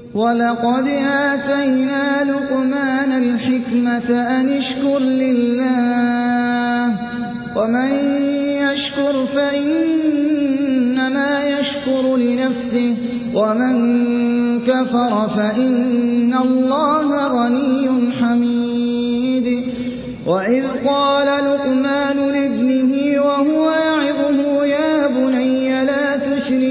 ولقد آتينا لقمان الحكمة أن اشكر لله ومن يشكر فإنما يشكر لنفسه ومن كفر فإن الله غني حميد. وإذ قال لقمان لابنه وهو يعظه يا بني لا تشرك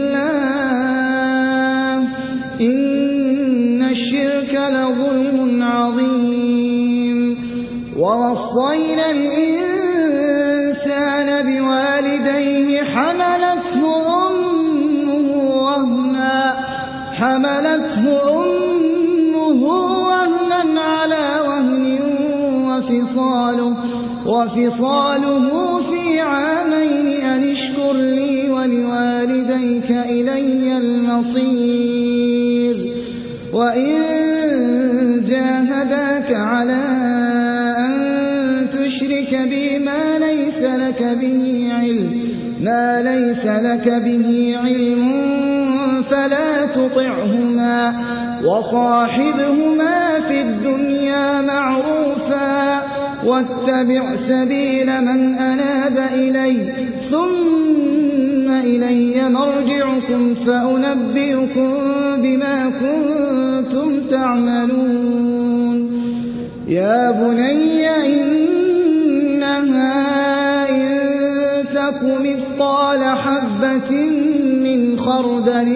بالله إن الشرك لظلم عظيم. ووصينا الإنسان بوالديه حملته أمه وهنا على وهن وفصاله في عامين أن اشكر لي ولوالديك إلي المصير. وإن جاهداك على أن تشرك بي ما ليس لك به علم فلا تطعهما وصاحبهما في الدنيا معروفا واتبع سبيل من أناب إلي ثم إلي مرجعكم فأنبئكم بما كنتم تعملون. يا بني إنها إن تك مثقال حبة من خردل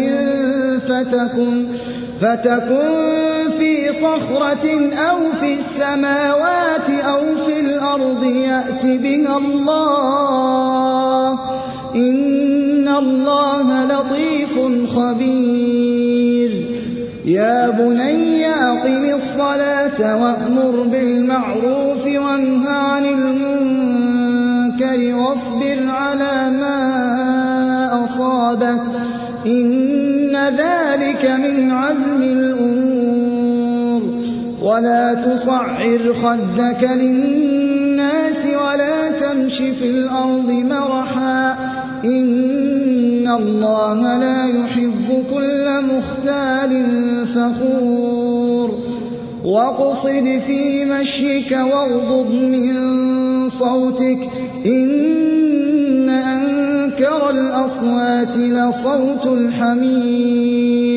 فتكن في صخرة أو في السماوات أو في الأرض يأت بها الله إن الله لطيف خبير. يا بني أقم الصلاة وأمر بالمعروف وانه عن المنكر واصبر على ما أصابك إن ذلك من عزم الأمور. ولا تصعر خدك للناس ولا تمش في الأرض مرحا إن الله لا يحب كل مختال فخور. واقصد في مشيك واغضض من صوتك إن أنكر الأصوات لصوت الحمير.